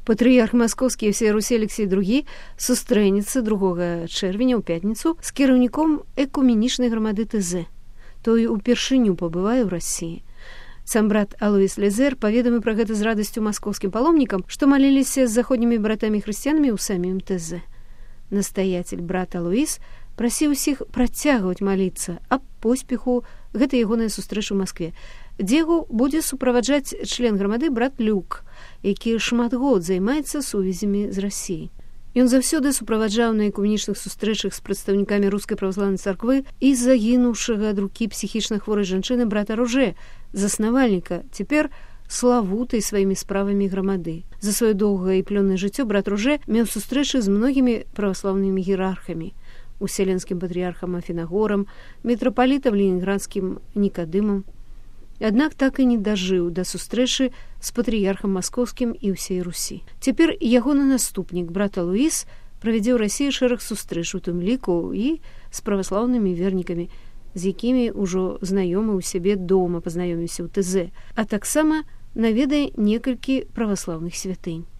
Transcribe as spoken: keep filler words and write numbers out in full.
Патрыярх маскоўскі і ўсёй Русі Алексей другі сустрэнецца другога чэрвеня ў пятніцу з кіраўніком экуменічнай грамады ТЗ. Той упершыню пабывае ў Расіі. Сам брат Алоіс Лезер паведаміў пра гэта з радасцю маскоўскім паломнікам, што маліліся з заходнімі братамі-хрысціянамі ў самім ТЗ. Настаяцель брат Алоіс прасіў усіх працягваць маліцца аб поспеху гэтай ягонай сустрэчы ў Маскве, дзе яго будзе суправаджаць член грамады брат Люк, які шмат год займаецца сувязямі з Расіяй. Ён заўсёды суправаджаў на экуменічных сустрэчах з прадстаўнікамі рускай праваслаўнай царквы і загінуўшага ад рукі псіхічна хворай жанчыны брата Ружэ, заснавальніка, цяпер славутай сваімі справамі грамады. За сваё доўгае і плённае жыццё брат Ружэ меў сустрэчы з многімі праваслаўнымі іерархамі, уселенскім патрыярхам Афінагорам, мітрапалітам ленінградскім Нікадымам. Аднак так і не дажыў да сустрэчы з патрыярхам маскоўскім і ўсей Русі. Цяпер ягоны наступнік, брат Алоіс, правядзе ў Расіі шэраг сустрэч, у тым ліку і з праваслаўнымі вернікамі, з якімі ўжо знаёмы ў сябе дома пазнаёміўся ў ТЗ, а таксама наведае некалькі праваслаўных святынь.